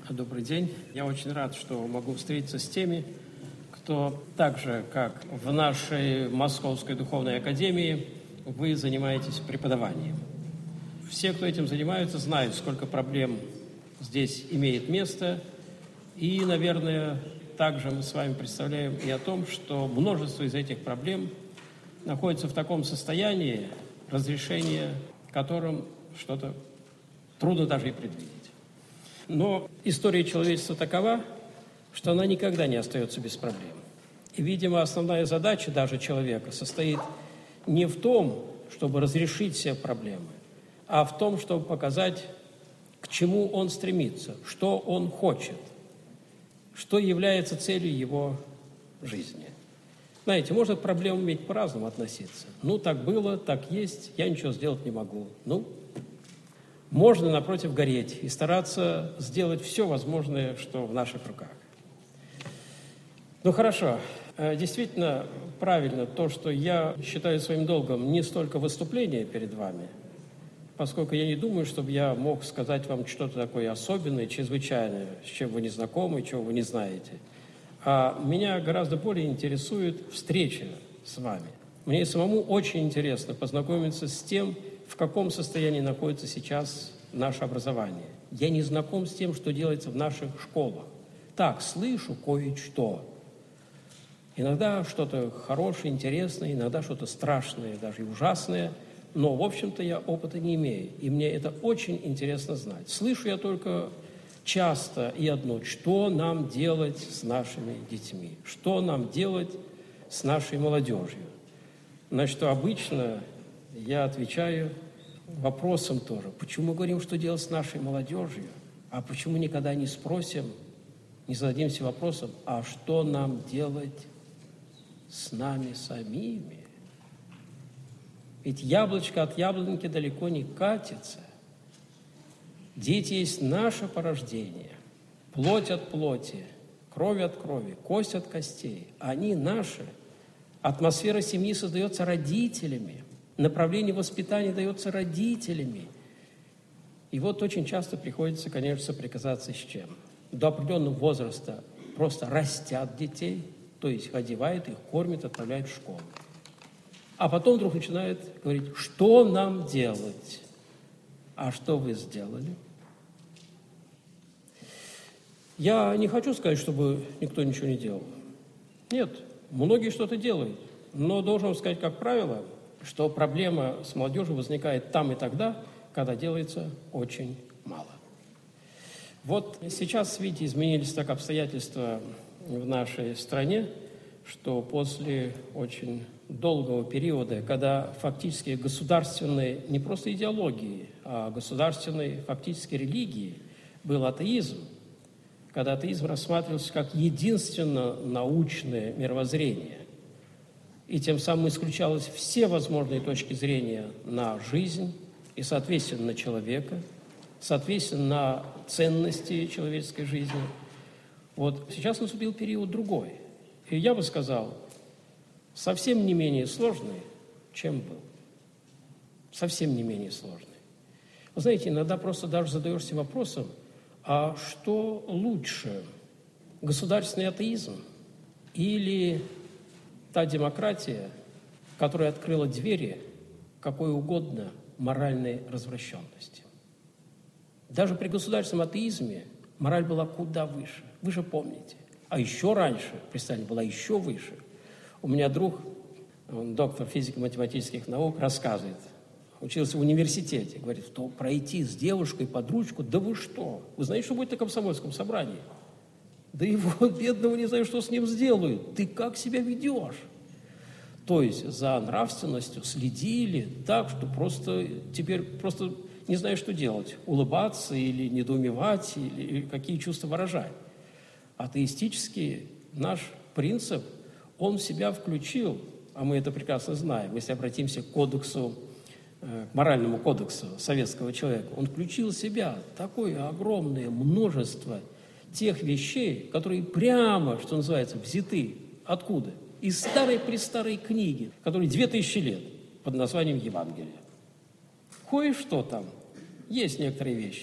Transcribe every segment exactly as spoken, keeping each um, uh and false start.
Добрый день. Я очень рад, что могу встретиться с теми, кто так же, как в нашей Московской духовной академии, вы занимаетесь преподаванием. Все, кто этим занимаются, знают, сколько проблем здесь имеет место. И, наверное, также мы с вами представляем и о том, что множество из этих проблем находится в таком состоянии, разрешения которым что-то трудно даже и предвидеть. Но история человечества такова, что она никогда не остается без проблем. И, видимо, основная задача даже человека состоит не в том, чтобы разрешить все проблемы, а в том, чтобы показать, к чему он стремится, что он хочет, что является целью его жизни. Знаете, можно к проблемам иметь по-разному относиться. Ну, так было, так есть, я ничего сделать не могу. Ну, можно, напротив, гореть и стараться сделать все возможное, что в наших руках. Ну, хорошо. Действительно, правильно то, что я считаю своим долгом не столько выступление перед вами, поскольку я не думаю, чтобы я мог сказать вам что-то такое особенное, чрезвычайное, с чем вы не знакомы, чего вы не знаете. А меня гораздо более интересует встреча с вами. Мне самому очень интересно познакомиться с тем, в каком состоянии находится сейчас наше образование. Я не знаком с тем, что делается в наших школах. Так, слышу кое-что. Иногда что-то хорошее, интересное, иногда что-то страшное, даже и ужасное. Но, в общем-то, я опыта не имею. И мне это очень интересно знать. Слышу я только часто и одно: что нам делать с нашими детьми, что нам делать с нашей молодежью. На что обычно я отвечаю вопросом тоже. Почему мы говорим, что делать с нашей молодежью? А почему никогда не спросим, не зададимся вопросом, а что нам делать с нами самими? Ведь яблочко от яблоньки далеко не катится. Дети есть наше порождение, плоть от плоти, кровь от крови, кость от костей. Они наши. Атмосфера семьи создается родителями. Направление воспитания дается родителями. И вот очень часто приходится, конечно, соприкасаться с чем? До определенного возраста просто растят детей, то есть одевают их, кормят, отправляют в школу. А потом вдруг начинают говорить, что нам делать? А что вы сделали? Я не хочу сказать, чтобы никто ничего не делал. Нет, многие что-то делают. Но должен вам сказать, как правило, что проблема с молодежью возникает там и тогда, когда делается очень мало. Вот сейчас, видите, изменились так обстоятельства в нашей стране, что после очень долгого периода, когда фактически государственной, не просто идеологии, а государственной фактически религии был атеизм, когда атеизм рассматривался как единственно научное мировоззрение, и тем самым исключалось все возможные точки зрения на жизнь и, соответственно, на человека, соответственно, на ценности человеческой жизни. Вот сейчас наступил период другой. И я бы сказал, совсем не менее сложный, чем был. Совсем не менее сложный. Вы знаете, иногда просто даже задаешься вопросом, а что лучше, государственный атеизм или та демократия, которая открыла двери какой угодно моральной развращенности? Даже при государственном атеизме мораль была куда выше. Вы же помните. А еще раньше, представьте, была еще выше. У меня друг, он доктор физико-математических наук, рассказывает, учился в университете, говорит, что пройти с девушкой под ручку, да вы что? Вы знаете, что будет на комсомольском собрании? Да его, бедного, не знаю, что с ним сделают. Ты как себя ведешь? То есть за нравственностью следили так, что просто теперь просто не знаю, что делать. Улыбаться или недоумевать, или какие чувства выражать. Атеистический наш принцип, он в себя включил, а мы это прекрасно знаем, если обратимся к кодексу, к моральному кодексу советского человека, он включил в себя такое огромное множество тех вещей, которые прямо, что называется, взяты откуда? Из старой-престарой книги, которой две тысячи лет, под названием Евангелие. Кое-что там, есть некоторые вещи,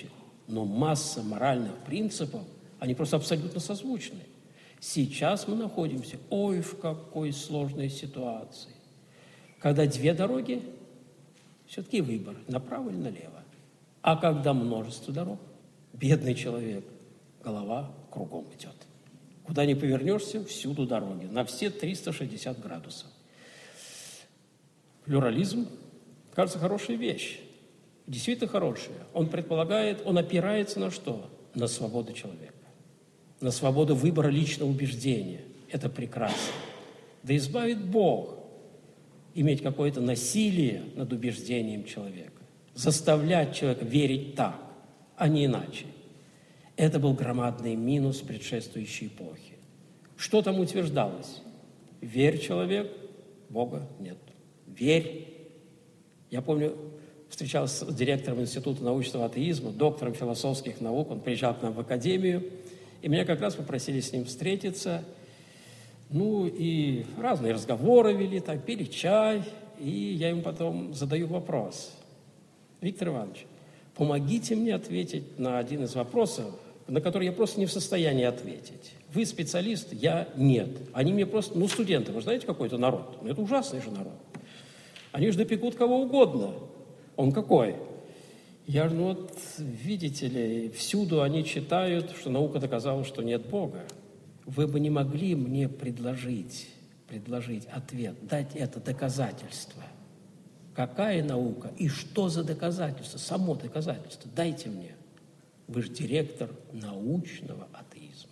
Но масса моральных принципов, они просто абсолютно созвучны. Сейчас мы находимся, ой, в какой сложной ситуации, когда две дороги, все-таки выбор, направо или налево. А когда множество дорог, бедный человек, голова кругом идет. Куда ни повернешься, всюду дороги, на все триста шестьдесят градусов. Плюрализм, кажется, хорошая вещь. Действительно хорошая. Он предполагает, он опирается на что? На свободу человека. На свободу выбора личного убеждения. Это прекрасно. Да избавит Бог иметь какое-то насилие над убеждением человека. Заставлять человека верить так, а не иначе. Это был громадный минус предшествующей эпохи. Что там утверждалось? Верь, человек, Бога нет. Верь. Я помню, встречался с директором Института научного атеизма, доктором философских наук. Он приезжал к нам в академию, и меня как раз попросили с ним встретиться. Ну, и разные разговоры вели, так, пили чай, и я ему потом задаю вопрос. Виктор Иванович, помогите мне ответить на один из вопросов, на который я просто не в состоянии ответить. Вы специалист, я нет. Они мне просто, ну, студенты, вы знаете, какой это народ? Ну, это ужасный же народ. Они же допекут кого угодно. Он какой? Я же, ну вот, видите ли, всюду они читают, что наука доказала, что нет Бога. Вы бы не могли мне предложить, предложить ответ, дать это доказательство. Какая наука и что за доказательство? Само доказательство. Дайте мне. Вы же директор научного атеизма.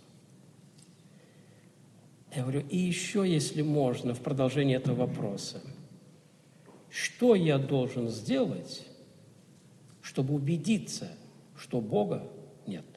Я говорю, и еще, если можно, в продолжение этого вопроса. Что я должен сделать, чтобы убедиться, что Бога нет?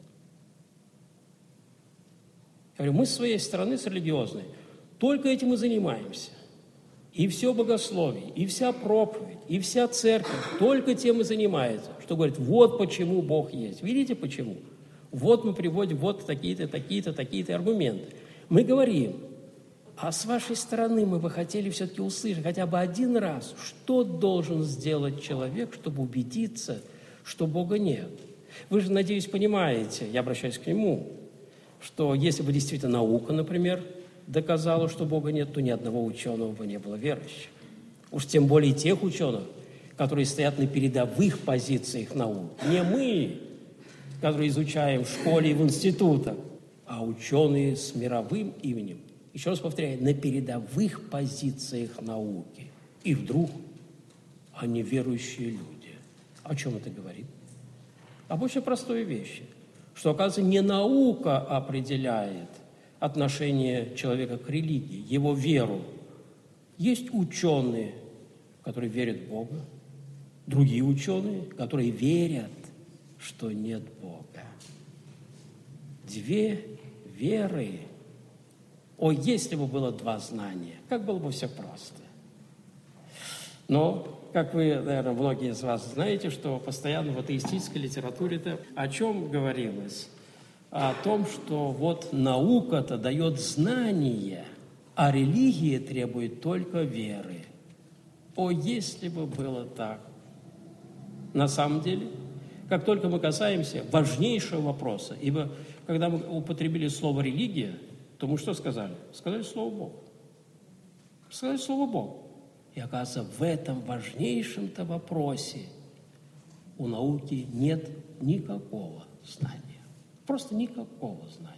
Я говорю, мы с своей стороны, с религиозной, только этим и занимаемся. И все богословие, и вся проповедь, и вся церковь только тем и занимается, что говорит, вот почему Бог есть. Видите, почему? Вот мы приводим вот такие-то, такие-то, такие-то аргументы. Мы говорим, а с вашей стороны мы бы хотели все-таки услышать хотя бы один раз, что должен сделать человек, чтобы убедиться, что Бога нет. Вы же, надеюсь, понимаете, я обращаюсь к нему, что если бы действительно наука, например, доказала, что Бога нет, то ни одного ученого бы не было верующих. Уж тем более тех ученых, которые стоят на передовых позициях наук. Не мы, которые изучаем в школе и в институтах, а ученые с мировым именем. Еще раз повторяю, на передовых позициях науки. И вдруг они верующие люди. О чем это говорит? Об очень простой вещи, что, оказывается, не наука определяет отношение человека к религии, его веру. Есть ученые, которые верят в Бога, другие ученые, которые верят, что нет Бога. Две веры. О, если бы было два знания, как было бы все просто. Но, как вы, наверное, многие из вас знаете, что постоянно в атеистической литературе-то о чем говорилось? О том, что вот наука-то дает знания, а религия требует только веры. О, если бы было так! На самом деле, как только мы касаемся важнейшего вопроса, ибо когда мы употребили слово «религия», то мы что сказали? Сказали слово «Бог». Сказали слово «Бог». И, оказывается, в этом важнейшем-то вопросе у науки нет никакого знания. Просто никакого знания.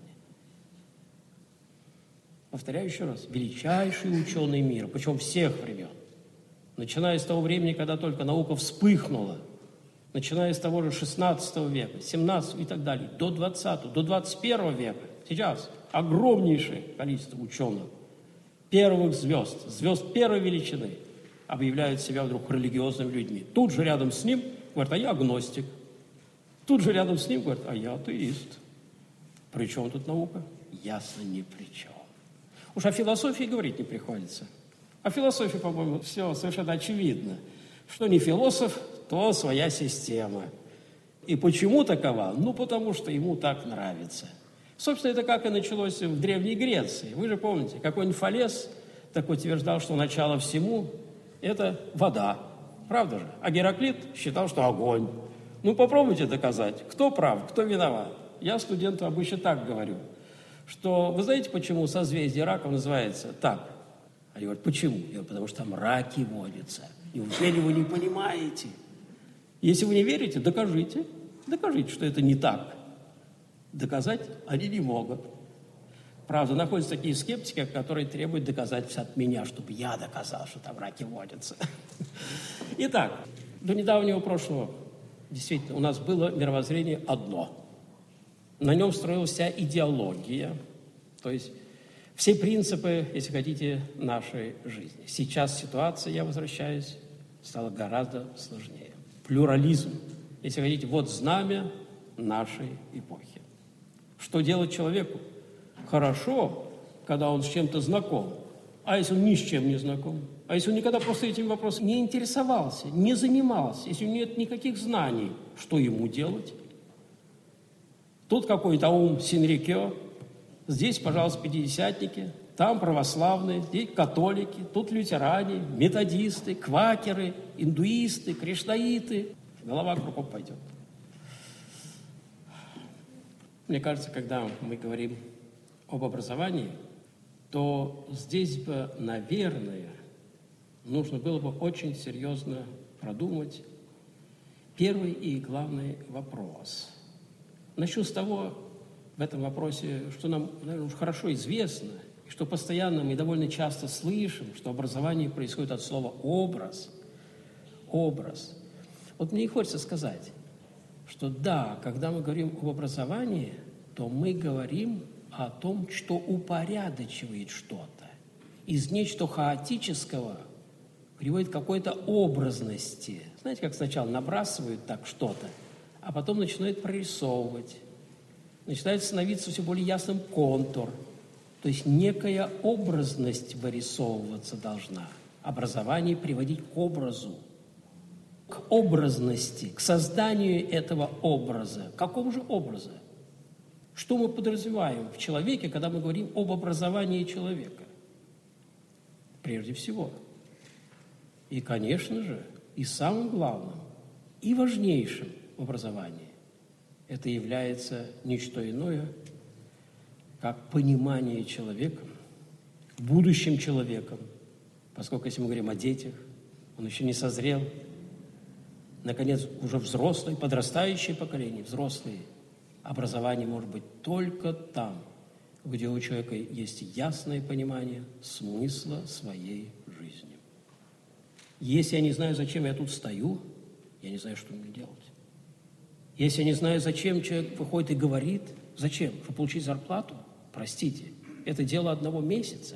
Повторяю еще раз. Величайший ученый мира, причем всех времен, начиная с того времени, когда только наука вспыхнула, начиная с того же шестнадцатого века, семнадцатого и так далее, до двадцатого, до двадцать первого века, сейчас огромнейшее количество ученых, первых звезд, звезд первой величины, объявляют себя вдруг религиозными людьми. Тут же рядом с ним говорят, а я агностик. Тут же рядом с ним говорят, а я атеист. При чем тут наука? Ясно, ни при чем. Уж о философии говорить не приходится. О философии, по-моему, все совершенно очевидно. Что не философ, то своя система. И почему такова? Ну, потому что ему так нравится. Собственно, это как и началось в Древней Греции. Вы же помните, какой-нибудь Фалес так утверждал, что начало всему – это вода. Правда же? А Гераклит считал, что огонь. Ну, попробуйте доказать, кто прав, кто виноват. Я студентам обычно так говорю, что вы знаете, почему созвездие раков называется так? Они говорят, почему? Я говорю, потому что там раки водятся. Неужели вы не понимаете? Если вы не верите, докажите. Докажите, что это не так. Доказать они не могут. Правда, находятся такие скептики, которые требуют доказательств от меня, чтобы я доказал, что там раки водятся. Итак, до недавнего прошлого действительно у нас было мировоззрение одно. На нем строилась вся идеология, то есть все принципы, если хотите, нашей жизни. Сейчас ситуация, я возвращаюсь, стала гораздо сложнее. Плюрализм, если хотите, вот знамя нашей эпохи. Что делать человеку? Хорошо, когда он с чем-то знаком. А если он ни с чем не знаком? А если он никогда просто этим вопросом не интересовался, не занимался, если у него нет никаких знаний, что ему делать? Тут какой-то ум Синрикё, здесь, пожалуйста, пятидесятники, там православные, здесь католики, тут лютеране, методисты, квакеры, индуисты, кришнаиты. Голова кругом пойдет. Мне кажется, когда мы говорим об образовании, то здесь бы, наверное, нужно было бы очень серьезно продумать первый и главный вопрос. Начну с того, в этом вопросе, что нам, наверное, уж хорошо известно, и что постоянно мы довольно часто слышим, что образование происходит от слова «образ». Образ. Вот мне и хочется сказать, что да, когда мы говорим об образовании, то мы говорим о том, что упорядочивает что-то. Из нечто хаотического приводит к какой-то образности. Знаете, как сначала набрасывают так что-то, а потом начинают прорисовывать. Начинает становиться все более ясным контур. То есть некая образность вырисовываться должна. Образование приводить к образу, к образности, к созданию этого образа. Какого же образа? Что мы подразумеваем в человеке, когда мы говорим об образовании человека? Прежде всего. И, конечно же, и самым главным, и важнейшим в образовании это является не что иное, как понимание человеком, будущим человеком, поскольку, если мы говорим о детях, он еще не созрел, наконец, уже взрослое, подрастающее поколение, взрослые, образование может быть только там, где у человека есть ясное понимание смысла своей жизни. Если я не знаю, зачем я тут стою, я не знаю, что мне делать. Если я не знаю, зачем человек выходит и говорит, зачем? Чтобы получить зарплату? Простите, это дело одного месяца.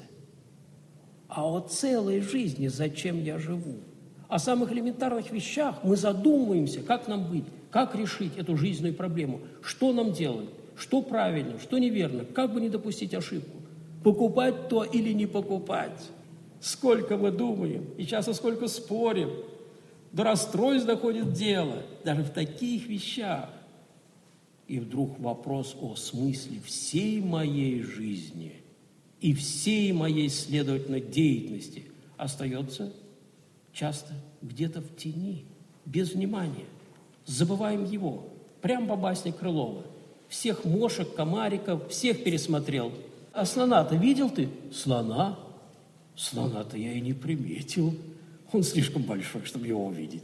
А о целой жизни зачем я живу? О самых элементарных вещах мы задумываемся, как нам быть, как решить эту жизненную проблему, что нам делать, что правильно, что неверно, как бы не допустить ошибку, покупать то или не покупать. Сколько мы думаем, и часто сколько спорим, до расстройств доходит дело, даже в таких вещах. И вдруг вопрос о смысле всей моей жизни и всей моей, следовательно, деятельности остается часто где-то в тени, без внимания. Забываем его. Прям по басне Крылова. Всех мошек, комариков, всех пересмотрел. А слона-то видел ты? Слона? Слона-то я и не приметил. Он слишком большой, чтобы его увидеть.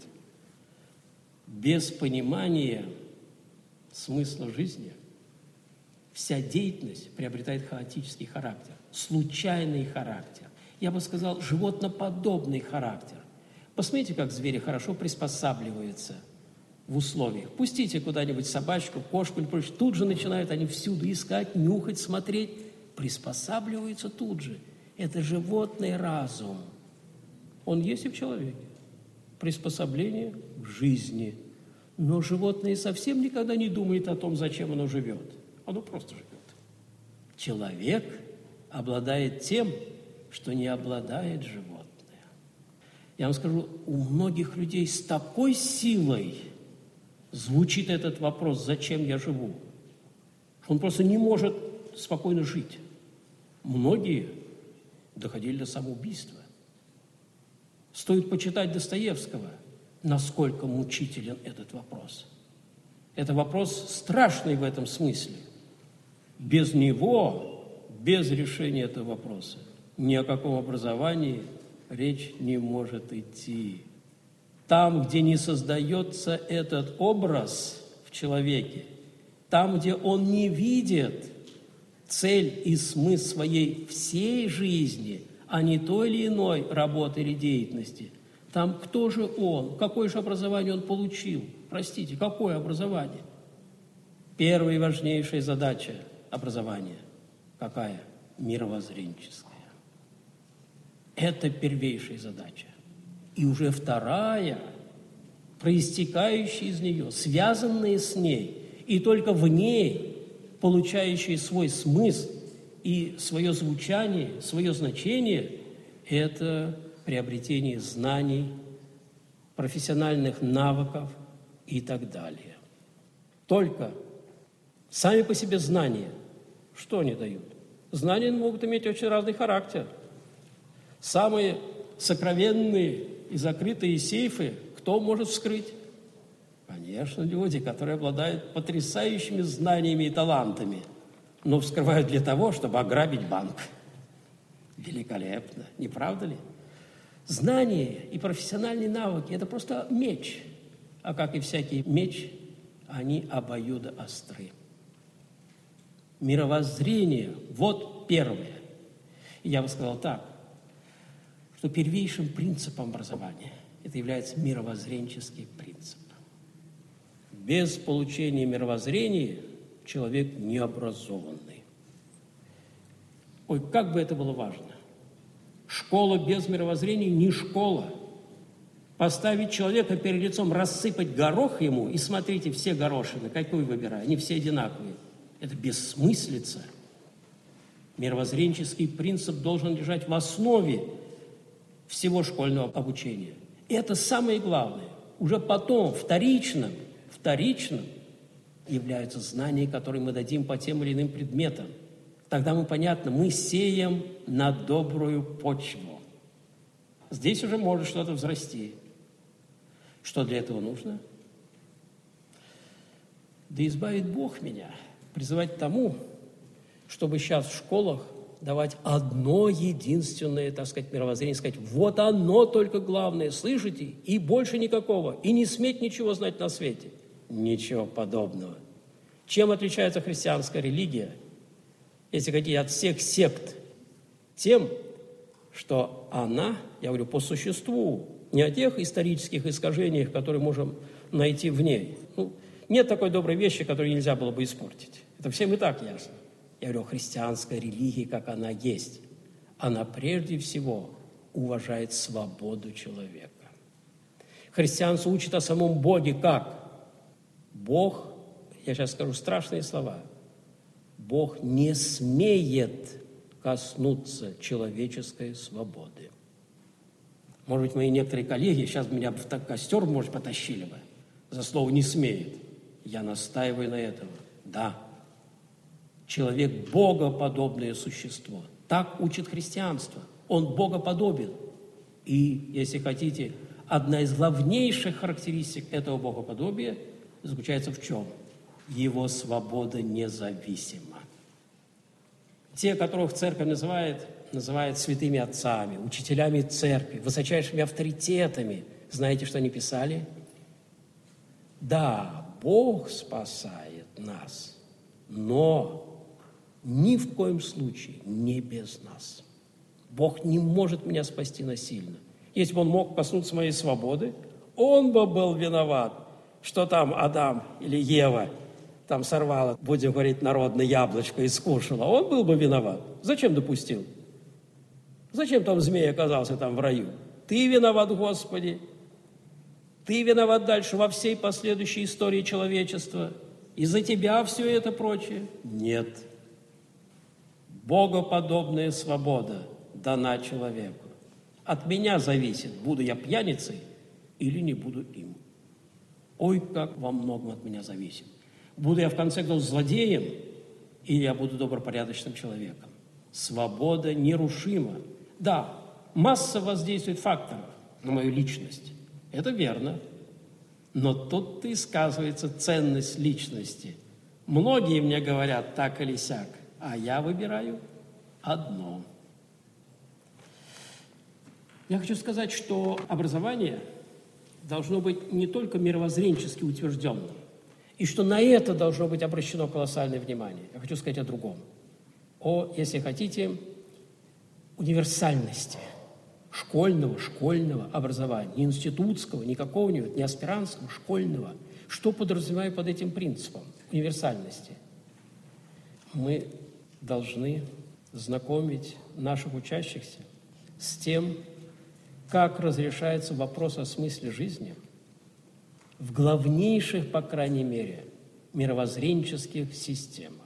Без понимания смысла жизни вся деятельность приобретает хаотический характер, случайный характер. Я бы сказал, животноподобный характер. Посмотрите, как звери хорошо приспосабливаются в условиях. Пустите куда-нибудь собачку, кошку, тут же начинают они всюду искать, нюхать, смотреть. Приспосабливаются тут же. Это животный разум. Он есть и в человеке. Приспособление к жизни. Но животное совсем никогда не думает о том, зачем оно живет. Оно просто живет. Человек обладает тем, что не обладает животное. Я вам скажу, у многих людей с такой силой звучит этот вопрос, зачем я живу, что он просто не может спокойно жить. Многие доходили до самоубийства. Стоит почитать Достоевского, насколько мучителен этот вопрос. Это вопрос страшный в этом смысле. Без него, без решения этого вопроса, ни о каком образовании речь не может идти. Там, где не создается этот образ в человеке, там, где он не видит цель и смысл своей всей жизни, а не той или иной работы или деятельности, там кто же он, какое же образование он получил? Простите, какое образование? Первая и важнейшая задача образования какая? Мировоззренческая. Это первейшая задача. И уже вторая, проистекающая из нее, связанная с ней, и только в ней получающая свой смысл и свое звучание, свое значение, это приобретение знаний, профессиональных навыков и так далее. Только сами по себе знания, что они дают? Знания могут иметь очень разный характер. Самые сокровенные и закрытые сейфы кто может вскрыть? Конечно, люди, которые обладают потрясающими знаниями и талантами, но вскрывают для того, чтобы ограбить банк. Великолепно, не правда ли? Знания и профессиональные навыки – это просто меч. А как и всякий меч, они обоюдоостры. Мировоззрение – вот первое. И я бы сказал так, что первейшим принципом образования это является мировоззренческий принцип. Без получения мировоззрения человек необразованный. Ой, как бы это было важно. Школа без мировоззрения не школа. Поставить человека перед лицом, рассыпать горох ему, и смотрите, все горошины, какой выбирай, они все одинаковые. Это бессмыслица. Мировоззренческий принцип должен лежать в основе всего школьного обучения. И это самое главное. Уже потом, вторичным, вторичным являются знания, которые мы дадим по тем или иным предметам. Тогда мы, понятно, мы сеем на добрую почву. Здесь уже может что-то взрасти. Что для этого нужно? Да избавит Бог меня призывать к тому, чтобы сейчас в школах давать одно единственное, так сказать, мировоззрение, сказать, вот оно только главное, слышите, и больше никакого, и не сметь ничего знать на свете. Ничего подобного. Чем отличается христианская религия, если хотите, от всех сект? Тем, что она, я говорю, по существу, не о тех исторических искажениях, которые можем найти в ней. Ну, нет такой доброй вещи, которую нельзя было бы испортить. Это всем и так ясно. Я говорю, христианская религия, как она есть, она прежде всего уважает свободу человека. Христианство учит о самом Боге как? Бог, я сейчас скажу страшные слова, Бог не смеет коснуться человеческой свободы. Может быть, мои некоторые коллеги сейчас меня бы в костер, может, потащили бы за слово «не смеет». Я настаиваю на этом. Да, человек – богоподобное существо. Так учит христианство. Он богоподобен. И, если хотите, одна из главнейших характеристик этого богоподобия заключается в чем? Его свобода независима. Те, которых церковь называет, называет святыми отцами, учителями церкви, высочайшими авторитетами, знаете, что они писали? Да, Бог спасает нас, но ни в коем случае не без нас. Бог не может меня спасти насильно. Если бы Он мог коснуться моей свободы, Он бы был виноват, что там Адам или Ева там сорвала, будем говорить, народное яблочко и скушала. Он был бы виноват. Зачем допустил? Зачем там змей оказался там в раю? Ты виноват, Господи. Ты виноват дальше во всей последующей истории человечества. Из-за тебя все это прочее? Нет. Богоподобная свобода дана человеку. От меня зависит, буду я пьяницей или не буду им. Ой, как во многом от меня зависит. Буду я в конце концов злодеем или я буду добропорядочным человеком. Свобода нерушима. Да, масса воздействует факторов на мою личность. Это верно. Но тут и сказывается ценность личности. Многие мне говорят так или сяк, а я выбираю одно. Я хочу сказать, что образование должно быть не только мировоззренчески утвержденным, и что на это должно быть обращено колоссальное внимание. Я хочу сказать о другом. О, если хотите, универсальности школьного, школьного образования, не институтского, не какого-нибудь, не аспирантского, школьного. Что подразумеваю под этим принципом универсальности? Мы должны знакомить наших учащихся с тем, как разрешается вопрос о смысле жизни в главнейших, по крайней мере, мировоззренческих системах.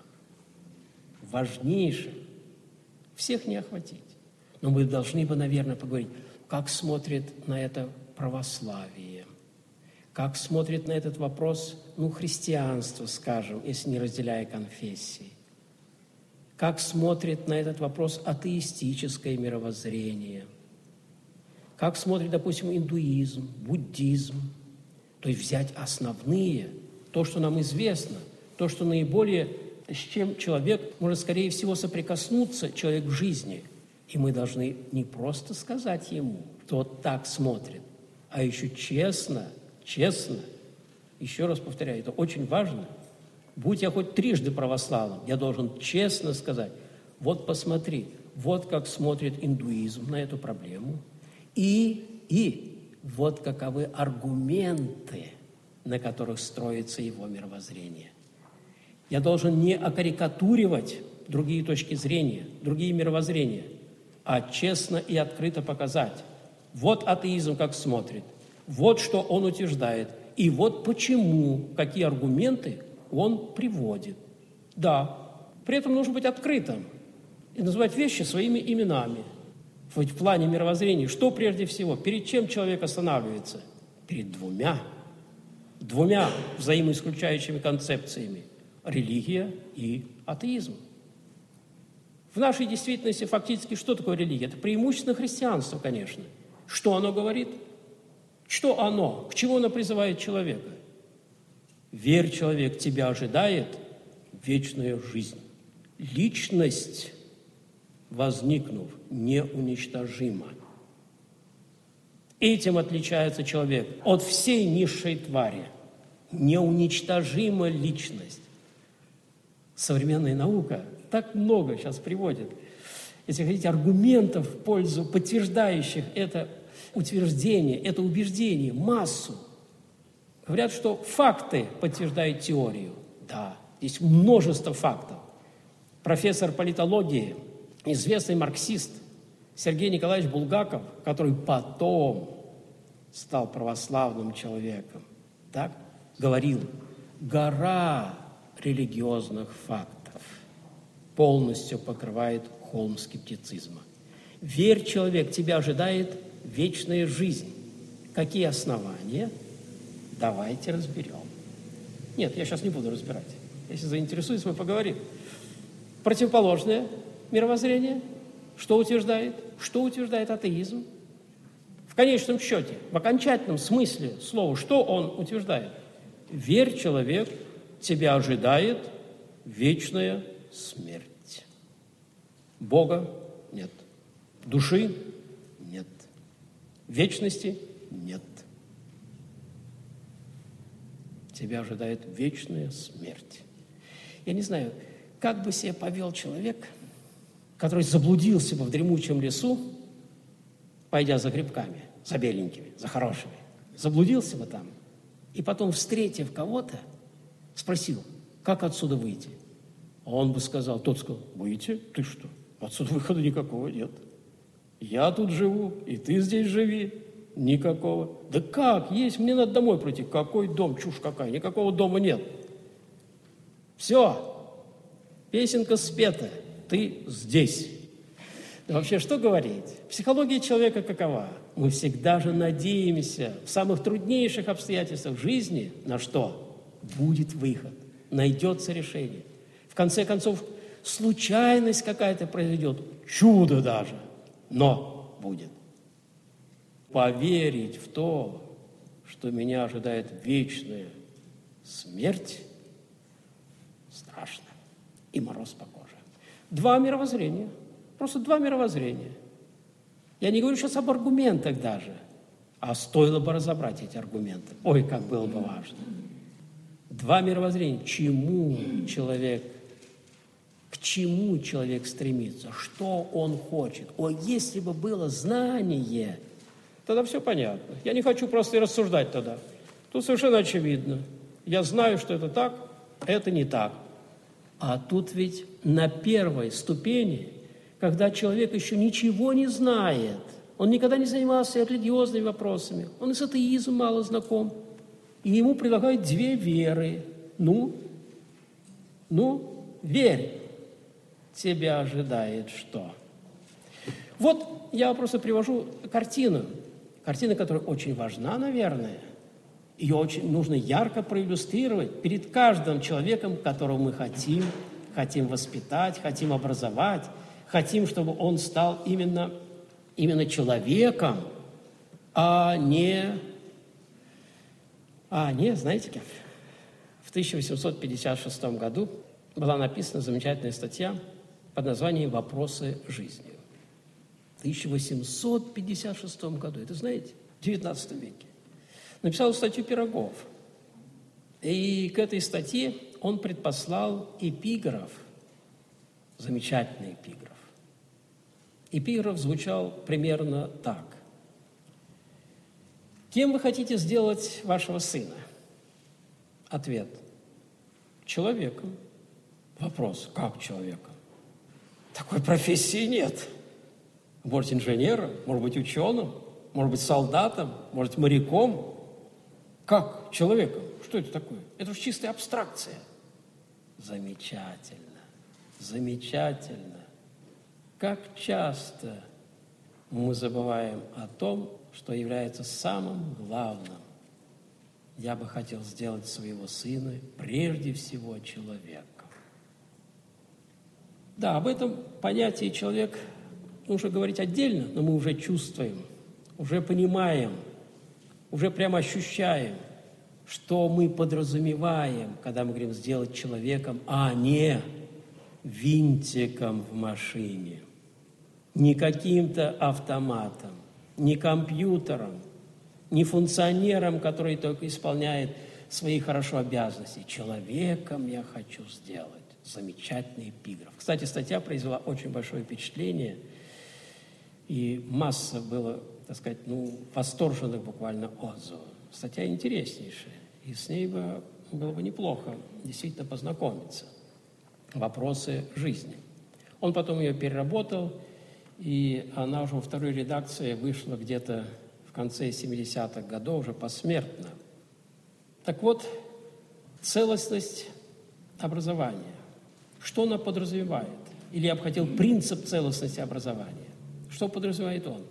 Важнейших. Всех не охватить. Но мы должны бы, наверное, поговорить, как смотрит на это православие, как смотрит на этот вопрос, ну, христианство, скажем, если не разделяя конфессии, как смотрит на этот вопрос атеистическое мировоззрение, как смотрит, допустим, индуизм, буддизм. То есть взять основные, то, что нам известно, то, что наиболее, с чем человек может, скорее всего, соприкоснуться, человек в жизни. И мы должны не просто сказать ему, кто так смотрит, а еще честно, честно, еще раз повторяю, это очень важно. Будь я хоть трижды православным, я должен честно сказать, вот посмотри, вот как смотрит индуизм на эту проблему, и, и вот каковы аргументы, на которых строится его мировоззрение. Я должен не окарикатуривать другие точки зрения, другие мировоззрения, а честно и открыто показать. Вот атеизм как смотрит, вот что он утверждает, и вот почему, какие аргументы он приводит. Да, при этом нужно быть открытым и называть вещи своими именами. В плане мировоззрения, что прежде всего, перед чем человек останавливается? Перед двумя, двумя взаимоисключающими концепциями – религия и атеизм. В нашей действительности фактически что такое религия? Это преимущественно христианство, конечно. Что оно говорит? Что оно? К чему оно призывает человека? Верь, человек, тебя ожидает вечная жизнь. Личность, возникнув, неуничтожима. Этим отличается человек от всей низшей твари. Неуничтожима личность. Современная наука так много сейчас приводит, если хотите, аргументов в пользу подтверждающих это утверждение, это убеждение, массу. Говорят, что факты подтверждают теорию. Да, есть множество фактов. Профессор политологии, известный марксист Сергей Николаевич Булгаков, который потом стал православным человеком, так, говорил, гора религиозных фактов полностью покрывает холм скептицизма. Верь, человек, тебя ожидает вечная жизнь. Какие основания? Давайте разберем. Нет, я сейчас не буду разбирать. Если заинтересуюсь, мы поговорим. Противоположное мировоззрение. Что утверждает? Что утверждает атеизм? В конечном счете, в окончательном смысле слова, что он утверждает? Верь, человек, тебя ожидает вечная смерть. Бога нет. Души нет. Вечности нет. Тебя ожидает вечная смерть. Я не знаю, как бы себя повел человек, который заблудился бы в дремучем лесу, пойдя за грибками, за беленькими, за хорошими. Заблудился бы там. И потом, встретив кого-то, спросил, как отсюда выйти? А он бы сказал, тот сказал, выйти? Ты что? Отсюда выхода никакого нет. Я тут живу, и ты здесь живи. Никакого. Да как? Есть, мне надо домой пройти. Какой дом? Чушь какая. Никакого дома нет. Все. Песенка спета. Ты здесь. Да вообще, что говорить? Психология человека какова? Мы всегда же надеемся в самых труднейших обстоятельствах жизни на что? Будет выход. Найдется решение. В конце концов, случайность какая-то произойдет. Чудо даже. Но будет. Поверить в то, что меня ожидает вечная смерть, страшно, и мороз по коже. Два мировоззрения, просто два мировоззрения. Я не говорю сейчас об аргументах даже, а стоило бы разобрать эти аргументы. Ой, как было бы важно. Два мировоззрения. Чему человек, к чему человек стремится, что он хочет. О, если бы было знание, тогда все понятно. Я не хочу просто и рассуждать тогда. Тут совершенно очевидно. Я знаю, что это так, это не так. А тут ведь на первой ступени, когда человек еще ничего не знает, он никогда не занимался религиозными вопросами, он и с атеизмом мало знаком, и ему предлагают две веры. Ну, ну, верь, тебя ожидает что? Вот я просто привожу картину, картина, которая очень важна, наверное. Ее очень нужно ярко проиллюстрировать перед каждым человеком, которого мы хотим, хотим воспитать, хотим образовать, хотим, чтобы он стал именно, именно человеком, а не, а не, знаете как? В тысяча восемьсот пятьдесят шестом году была написана замечательная статья под названием «Вопросы жизни». В тысяча восемьсот пятьдесят шестом году, это знаете, в девятнадцатом веке. Написал статью Пирогов. И к этой статье он предпослал эпиграф, замечательный эпиграф. Эпиграф звучал примерно так. Кем вы хотите сделать вашего сына? Ответ. Человеком. Вопрос. Как человеком? Такой профессии нет. Может, инженером, может быть, ученым, может быть, солдатом, может, моряком. Как человеком? Что это такое? Это же чистая абстракция. Замечательно, замечательно. Как часто мы забываем о том, что является самым главным. Я бы хотел сделать своего сына прежде всего человеком. Да, об этом понятии человек нужно говорить отдельно, но мы уже чувствуем, уже понимаем, уже прямо ощущаем, что мы подразумеваем, когда мы говорим «сделать человеком», а не винтиком в машине, не каким-то автоматом, не компьютером, не функционером, который только исполняет свои хорошо обязанности. Человеком я хочу сделать. Замечательный эпиграф. Кстати, статья произвела очень большое впечатление, и масса было, так сказать, ну, восторженных буквально отзывов. Статья интереснейшая, и с ней бы, было бы неплохо действительно познакомиться. Вопросы жизни. Он потом ее переработал, и она уже во второй редакции вышла где-то в конце семидесятых годов, уже посмертно. Так вот, целостность образования. Что она подразумевает? Или я бы хотел принцип целостности образования. Что подразумевает он?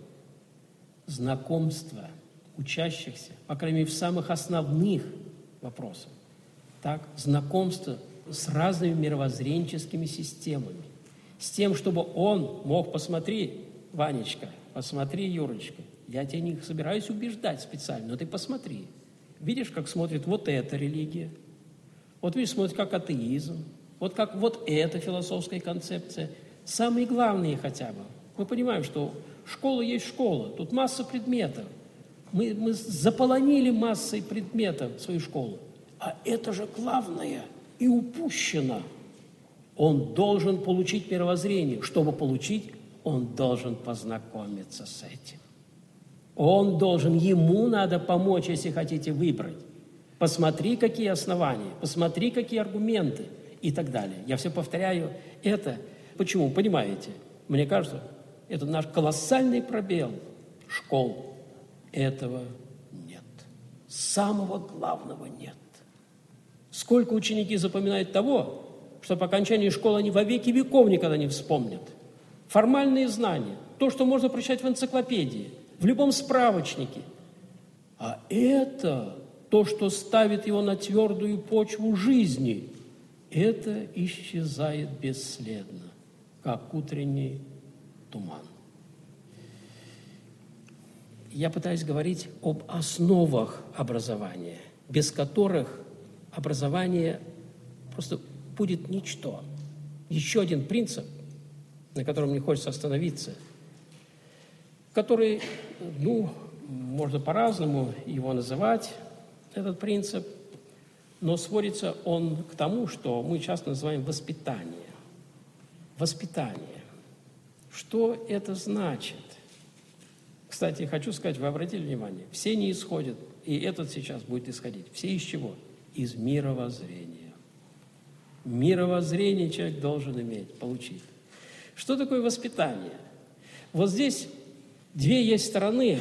Знакомство учащихся, по крайней мере, в самых основных вопросах. Так, знакомство с разными мировоззренческими системами. С тем, чтобы он мог, посмотри, Ванечка, посмотри, Юрочка, я тебя не собираюсь убеждать специально, но ты посмотри. Видишь, как смотрит вот эта религия, вот видишь, смотрит как атеизм, вот как вот эта философская концепция. Самые главные хотя бы. Мы понимаем, что школа есть школа, тут масса предметов. Мы, мы заполонили массой предметов свою школу. А это же главное и упущено. Он должен получить мировоззрение. Чтобы получить, он должен познакомиться с этим. Он должен, ему надо помочь, если хотите выбрать. Посмотри, какие основания, посмотри, какие аргументы и так далее. Я все повторяю это. Почему? Понимаете? Мне кажется, это наш колоссальный пробел школ. Этого нет. Самого главного нет. Сколько ученики запоминают того, что по окончании школы они во веки веков никогда не вспомнят. Формальные знания, то, что можно прочитать в энциклопедии, в любом справочнике. А это то, что ставит его на твердую почву жизни, это исчезает бесследно, как утренний туман. я пытаюсь говорить об основах образования, без которых образование просто будет ничто. Еще один принцип, на котором мне хочется остановиться, который, ну, можно по-разному его называть, этот принцип, но сводится он к тому, что мы часто называем воспитание. Воспитание. Что это значит? Кстати, хочу сказать, вы обратили внимание, все не исходят, и этот сейчас будет исходить. Все из чего? Из мировоззрения. Мировоззрение человек должен иметь, получить. Что такое воспитание? Вот здесь две есть стороны,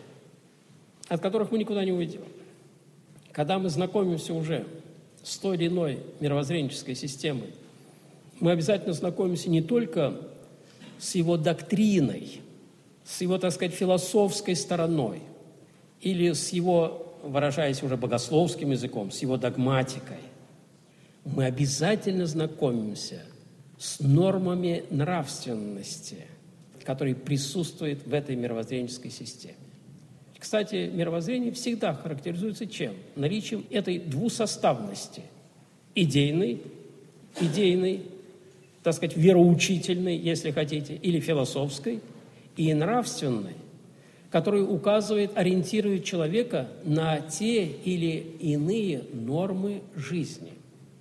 от которых мы никуда не уйдем. Когда мы знакомимся уже с той или иной мировоззренческой системой, мы обязательно знакомимся не только с его доктриной, с его, так сказать, философской стороной, или с его, выражаясь уже богословским языком, с его догматикой. Мы обязательно знакомимся с нормами нравственности, которые присутствуют в этой мировоззренческой системе. Кстати, мировоззрение всегда характеризуется чем? Наличием этой двусоставности. Идейной, идейной, так сказать, вероучительной, если хотите, или философской, и нравственной, которая указывает, ориентирует человека на те или иные нормы жизни.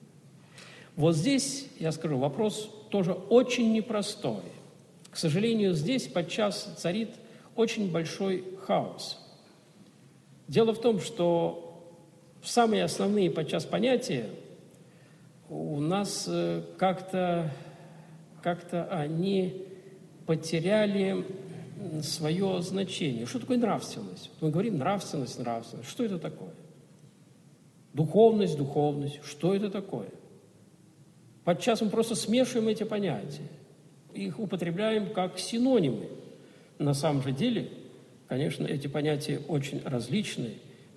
Вот здесь, я скажу, вопрос тоже очень непростой. К сожалению, здесь подчас царит очень большой хаос. Дело в том, что самые основные подчас понятия у нас как-то, как-то они потеряли свое значение. Что такое нравственность? Мы говорим нравственность, нравственность. Что это такое? Духовность, духовность. Что это такое? Подчас мы просто смешиваем эти понятия. Их употребляем как синонимы. На самом же деле, конечно, эти понятия очень различны,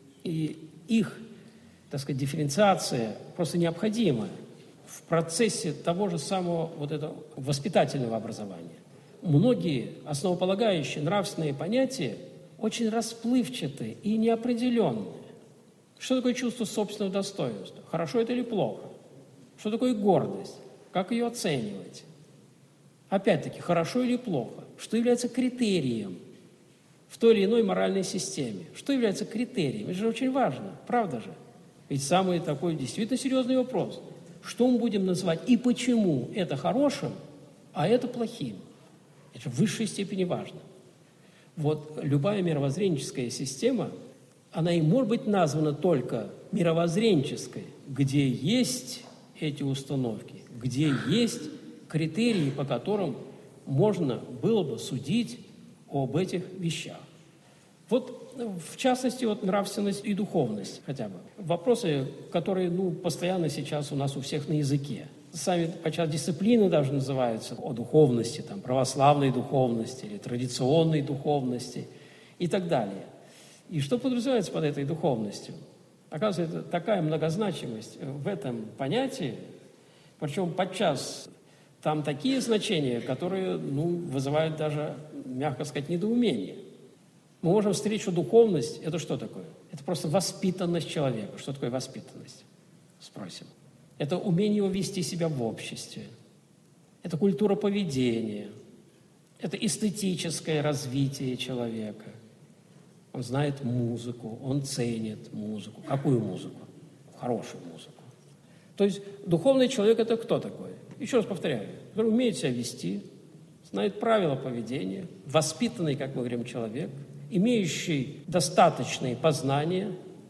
и их, так сказать, дифференциация просто необходима в процессе того же самого вот этого воспитательного образования. Многие основополагающие нравственные понятия очень расплывчатые и неопределенные. Что такое чувство собственного достоинства? Хорошо это или плохо? Что такое гордость? Как ее оценивать? Опять-таки, хорошо или плохо? Что является критерием в той или иной моральной системе? Что является критерием? Это же очень важно, правда же? Ведь самый такой действительно серьезный вопрос. Что мы будем называть и почему это хорошим, а это плохим? Это в высшей степени важно. Вот любая мировоззренческая система, она и может быть названа только мировоззренческой, где есть эти установки, где есть критерии, по которым можно было бы судить об этих вещах. Вот, в частности, вот нравственность и духовность хотя бы. Вопросы, которые, ну, постоянно сейчас у нас у всех на языке. Сами подчас дисциплины даже называются о духовности, там, православной духовности или традиционной духовности и так далее. И что подразумевается под этой духовностью? Оказывается, такая многозначимость в этом понятии, причем подчас там такие значения, которые, ну, вызывают даже, мягко сказать, недоумение. Мы можем встретить, что духовность – это что такое? Это просто воспитанность человека. Что такое воспитанность? Спросим. Это умение его вести себя в обществе. Это культура поведения. Это эстетическое развитие человека. Он знает музыку, он ценит музыку. Какую музыку? Хорошую музыку. То есть духовный человек – это кто такой? Еще раз повторяю, который умеет себя вести, знает правила поведения, воспитанный, как мы говорим, человек, имеющий достаточные познания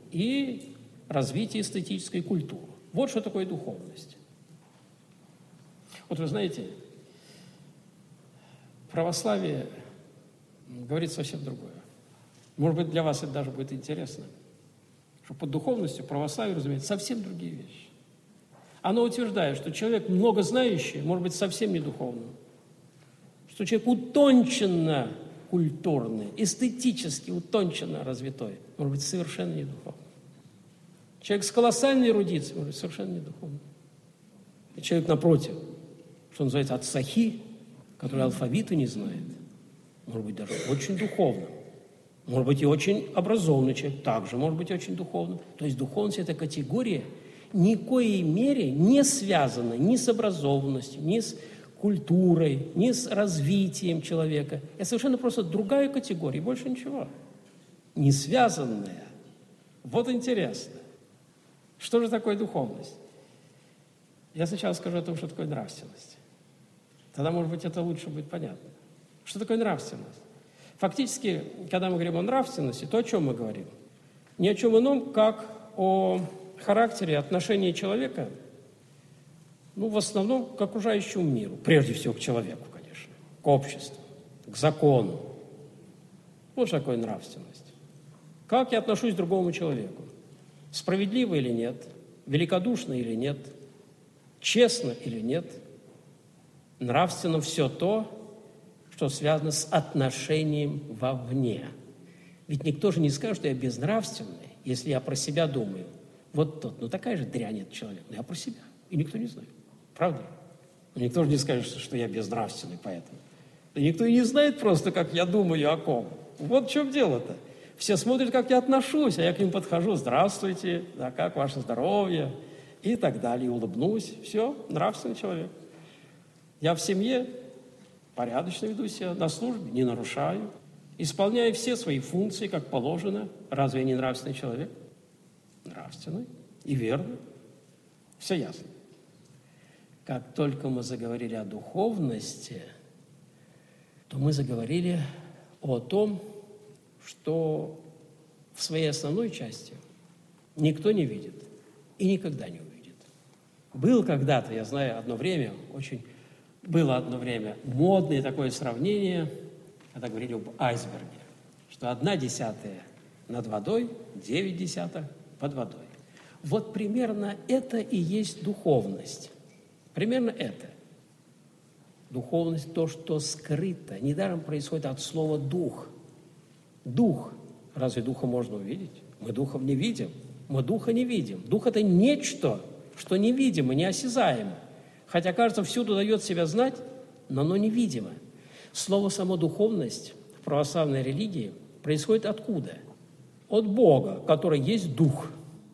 и развитие эстетической культуры. Вот что такое духовность. Вот вы знаете, православие говорит совсем другое. Может быть, для вас это даже будет интересно, что под духовностью православие разумеет совсем другие вещи. Оно утверждает, что человек многознающий может быть совсем не духовным, что человек утонченно культурный, эстетически утонченно развитой может быть совершенно не духовным. Человек с колоссальной эрудицией может быть совершенно не духовным. И человек, напротив, что называется, ацахи, который алфавита не знает, может быть даже очень духовным. Может быть, и очень образованный человек, также может быть очень духовным. То есть духовность – это категория, ни в коей мере не связана ни с образованностью, ни с культурой, ни с развитием человека. Это совершенно просто другая категория, больше ничего. Не связанная. Вот интересно. Что же такое духовность? Я сначала скажу о том, что такое нравственность. Тогда, может быть, это лучше будет понятно. Что такое нравственность? Фактически, когда мы говорим о нравственности, то о чем мы говорим? Ни о чем ином, как о характере, отношении человека, ну, в основном, к окружающему миру. Прежде всего, к человеку, конечно. К обществу, к закону. Вот что такое нравственность. Как я отношусь к другому человеку? Справедливо или нет? Великодушно или нет? Честно или нет? Нравственно все то, что связано с отношением вовне. Ведь никто же не скажет, что я безнравственный, если я про себя думаю. Вот тот, ну такая же дрянь этот человек, но я про себя, и никто не знает. Правда? Но никто же не скажет, что я безнравственный поэтому. И никто и не знает просто, как я думаю о ком. Вот в чем дело-то. Все смотрят, как я отношусь, а я к ним подхожу, здравствуйте, да, как ваше здоровье, и так далее, и улыбнусь. Все, нравственный человек. Я в семье порядочно веду себя, на службе не нарушаю, исполняю все свои функции, как положено. Разве я не нравственный человек? Нравственный и верный. Все ясно. Как только мы заговорили о духовности, то мы заговорили о том, что в своей основной части никто не видит и никогда не увидит. Был когда-то, я знаю, одно время, очень было одно время модное такое сравнение, когда говорили об айсберге, что одна десятая над водой, девять десятых под водой. Вот примерно это и есть духовность. Примерно это. Духовность – то, что скрыто. Недаром происходит от слова «дух». Дух. Разве духа можно увидеть? Мы духов не видим. Мы духа не видим. Дух – это нечто, что невидимо, неосязаемо. Хотя, кажется, всюду дает себя знать, но оно невидимо. Слово само «духовность» в православной религии происходит откуда? От Бога, который есть Дух.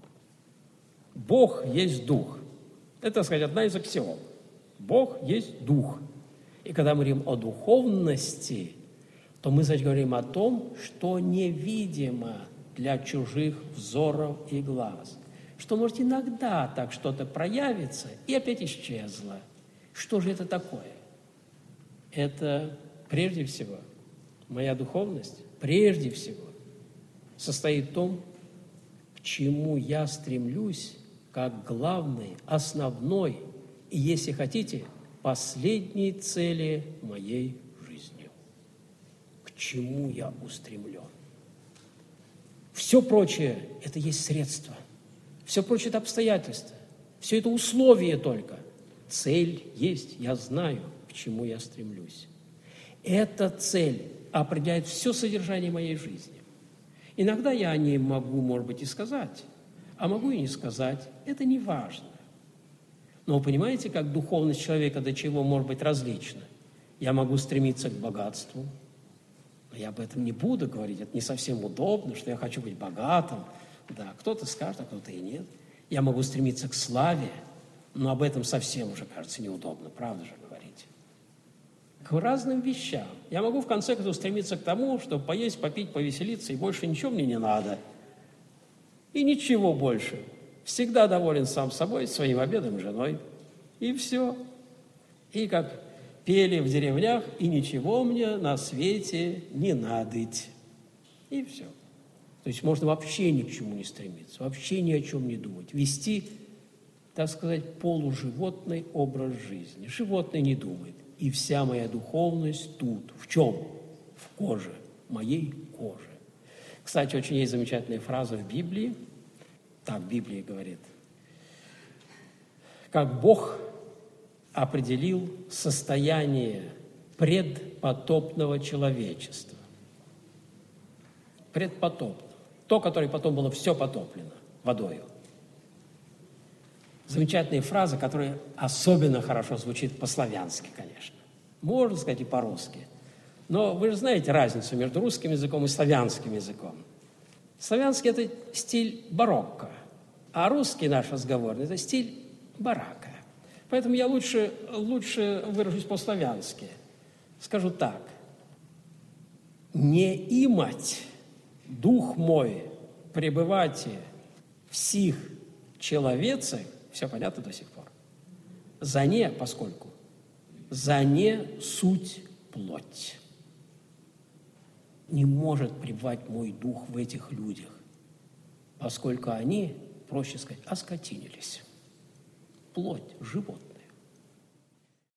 Бог есть Дух. Это, так сказать, одна из аксиом. Бог есть Дух. И когда мы говорим о духовности, то мы, значит, говорим о том, что невидимо для чужих взоров и глаз. Что, может, иногда так что-то проявится и опять исчезло. Что же это такое? Это, прежде всего, моя духовность, прежде всего, состоит в том, к чему я стремлюсь, как главной, основной и, если хотите, последней цели моей жизни. К чему я устремлен? Все прочее – это есть средство. Все прочее – это обстоятельства. Все это условие только. Цель есть, я знаю, к чему я стремлюсь. Эта цель определяет все содержание моей жизни. Иногда я о ней могу, может быть, и сказать, а могу и не сказать. Это не важно. Но вы понимаете, как духовность человека до чего может быть различна? Я могу стремиться к богатству, но я об этом не буду говорить. Это не совсем удобно, что я хочу быть богатым. Да, кто-то скажет, а кто-то и нет. Я могу стремиться к славе, но об этом совсем уже, кажется, неудобно. Правда же говорить? К разным вещам. Я могу, в конце концов, стремиться к тому, чтобы поесть, попить, повеселиться, и больше ничего мне не надо. И ничего больше. Всегда доволен сам собой, своим обедом, женой. И все. И как пели в деревнях, и ничего мне на свете не надоть. И все. То есть можно вообще ни к чему не стремиться, вообще ни о чем не думать. Вести, так сказать, полуживотный образ жизни. Животное не думает. И вся моя духовность тут. В чем? В коже. Моей коже. Кстати, очень есть замечательная фраза в Библии. Так Библия говорит. Как Бог определил состояние предпотопного человечества. Предпотопного. То, которое потом было все потоплено водою. Замечательная фраза, которая особенно хорошо звучит по-славянски, конечно. Можно сказать и по-русски. Но вы же знаете разницу между русским языком и славянским языком. Славянский – это стиль барокко, а русский наш разговорный – это стиль барака. Поэтому я лучше, лучше выражусь по-славянски. Скажу так. «Не имать дух мой пребывати всех человецах», все понятно до сих пор, «за не, поскольку, за не суть плоть». Не может пребывать мой дух в этих людях, поскольку они, проще сказать, оскотинились. Плоть, живот.